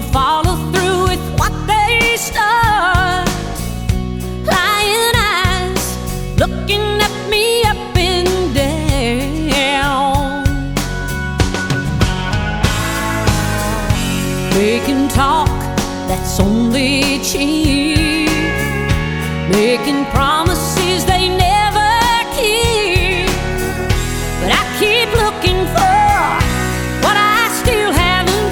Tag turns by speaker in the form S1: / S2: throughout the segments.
S1: follow through with what they start. Lying eyes looking at me up and down, making talk that's only cheap, making promises they never keep. But I keep looking for what I still haven't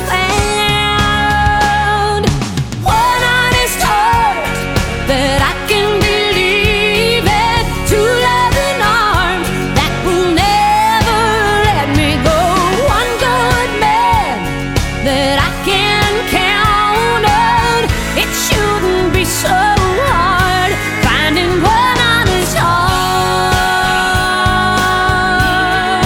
S1: found. One honest heart that I can believe in, two loving arms that will never let me go. One good man that I can count on. It shouldn't be so hard finding one honest heart.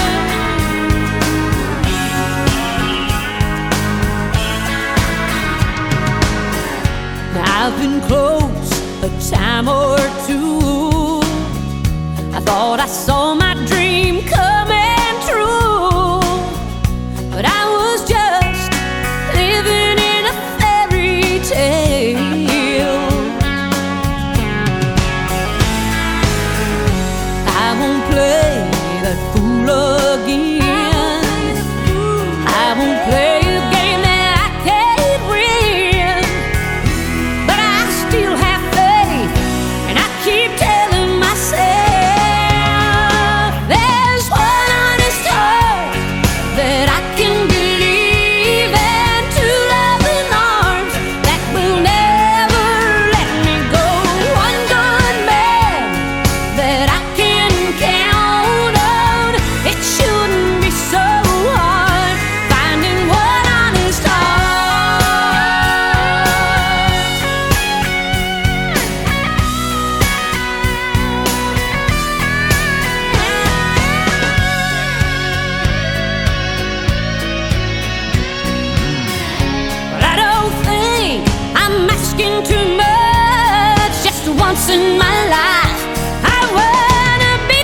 S1: Now I've been close a time or two. I thought I saw my dream coming true, but I was just living in a fairy tale. I won't play that fool again. I won't play a game that I can't win. But I still have faith, and I keep telling myself there's one honest heart that I can believe in, two loving arms that will never let me go. One good man that I can count on. It shouldn't be so hard finding one honest heart. But I don't think I'm asking too much. Just once in my life I wanna be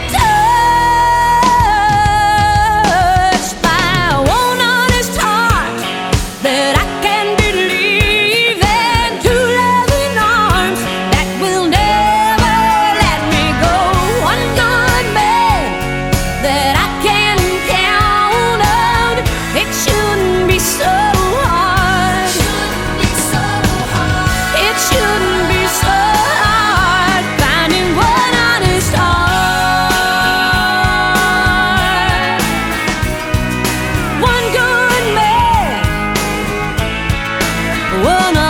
S1: touched by one honest heart that I can believe in, two loving arms that will never let me go. One good man that I can count on. It shouldn't be so hard. It shouldn't be so hard finding one honest heart. One good man, one